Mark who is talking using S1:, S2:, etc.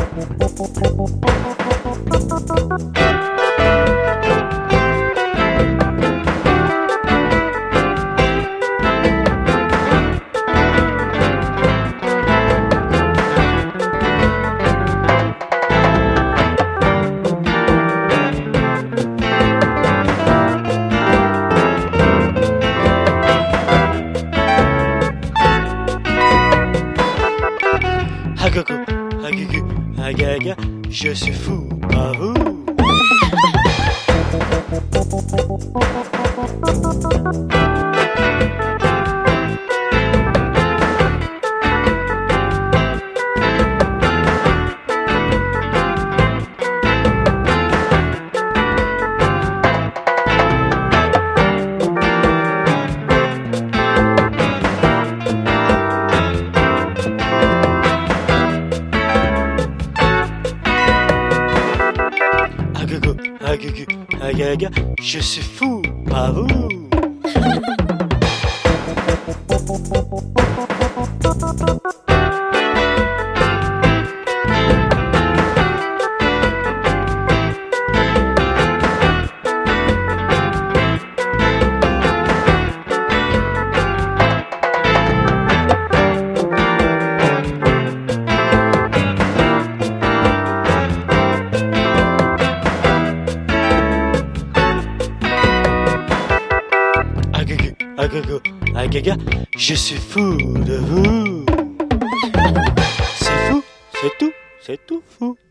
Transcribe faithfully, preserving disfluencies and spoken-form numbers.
S1: Agago, agagu, agaga, je suis fou, pas vous. Agago, agagu, agaga, je suis fou, pas vous. Agago, agaga, je suis fou de vous. C'est fou, c'est tout, c'est tout fou.